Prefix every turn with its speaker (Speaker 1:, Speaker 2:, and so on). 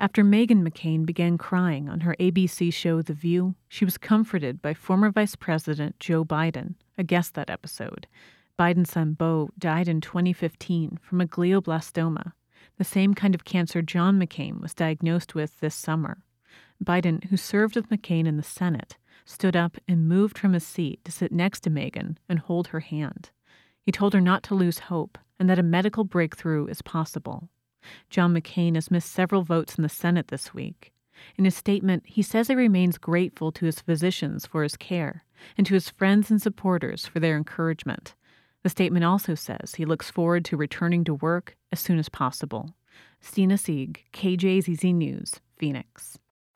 Speaker 1: After Meghan McCain began crying on her ABC show The View, she was comforted by former Vice President Joe Biden, a guest that episode. Biden's son Beau died in 2015 from a glioblastoma, the same kind of cancer John McCain was diagnosed with this summer. Biden, who served with McCain in the Senate, stood up and moved from his seat to sit next to Meghan and hold her hand. He told her not to lose hope and that a medical breakthrough is possible. John McCain has missed several votes in the Senate this week. In his statement, he says he remains grateful to his physicians for his care and to his friends and supporters for their encouragement. The statement also says he looks forward to returning to work as soon as possible. Stina Sieg, KJZZ News, Phoenix.